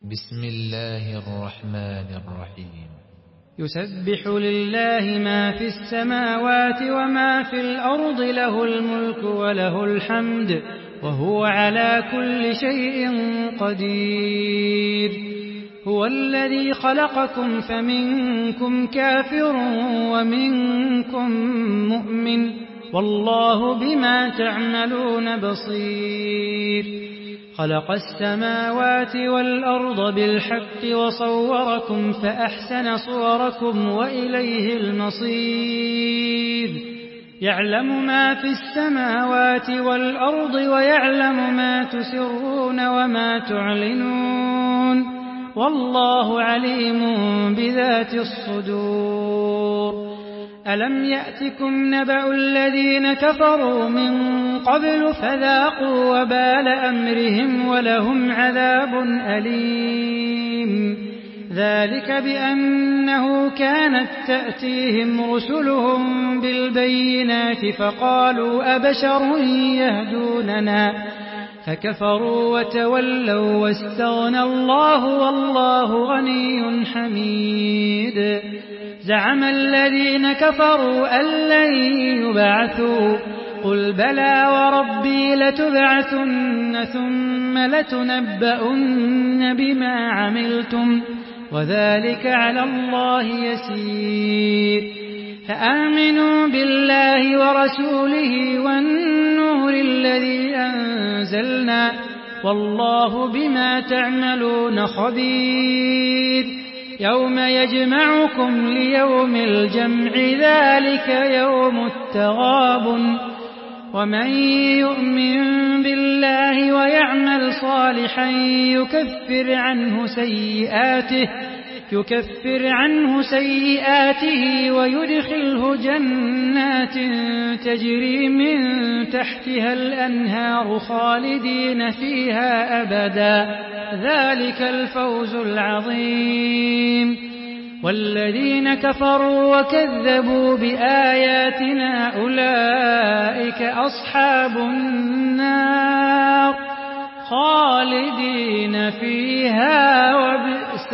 بسم الله الرحمن الرحيم. يسبح لله ما في السماوات وما في الأرض، له الملك وله الحمد وهو على كل شيء قدير. هو الذي خلقكم فمنكم كافر ومنكم مؤمن، والله بما تعملون بصير. خلق السماوات والأرض بالحق وصوركم فأحسن صوركم وإليه المصير. يعلم ما في السماوات والأرض ويعلم ما تسرون وما تعلنون، والله عليم بذات الصدور. ألم يأتكم نبأ الذين كفروا من قبل فذاقوا وبال أمرهم ولهم عذاب أليم. ذلك بأنه كانت تأتيهم رسلهم بالبينات فقالوا أبشر يهدوننا، فكفروا وتولوا واستغنى الله والله غني حميد. زعم الذين كفروا أن لن يبعثوا، قل بلى وربي لتبعثن ثم لتنبؤن بما عملتم وذلك على الله يسير. فآمنوا بالله ورسوله والنور الذي أنزلنا، والله بما تعملون خبير. يوم يجمعكم ليوم الجمع، ذلك يوم التغابن. ومن يؤمن بالله ويعمل صالحا يكفر عنه سيئاته ويدخله جنات تجري من تحتها الأنهار خالدين فيها أبدا، ذلك الفوز العظيم. والذين كفروا وكذبوا بآياتنا أولئك أصحاب النار خالدين فيها وبئس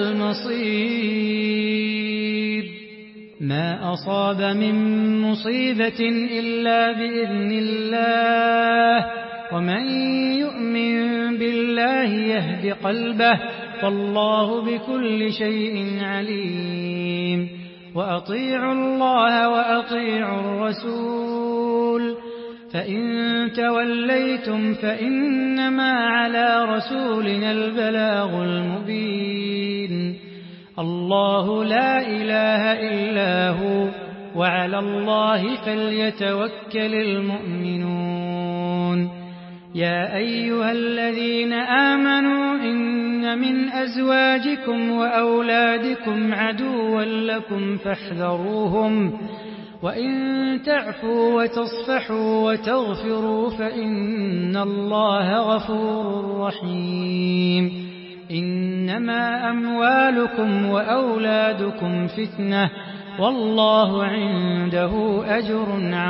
المصير. ما أصاب من مصيبة إلا بإذن الله، ومن يؤمن بالله يهد قلبه، والله بكل شيء عليم. وأطيعوا الله وأطيعوا الرسول، فإن توليتم فإنما على رسولنا البلاغ المبين. الله لا إله إلا هو، وعلى الله فليتوكل المؤمنون. يا أيها الذين آمنوا إن من أزواجكم وأولادكم عدوا لكم فاحذروهم، وإن تعفوا وتصفحوا وتغفروا فإن الله غفور رحيم. إنما أموالكم وأولادكم فتنة، والله عنده أجر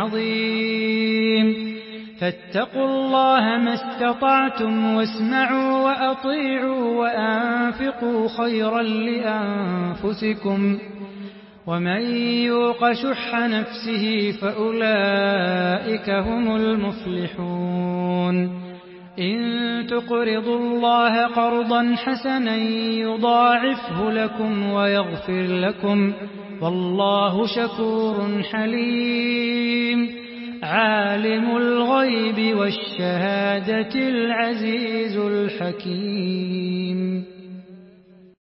عظيم. فاتقوا الله ما استطعتم واسمعوا وأطيعوا وأنفقوا خيرا لأنفسكم، ومن يوق شح نفسه فأولئك هم المفلحون. إن تقرضوا الله قرضا حسنا يضاعفه لكم ويغفر لكم، والله شكور حليم. عالم الغيب والشهادة العزيز الحكيم.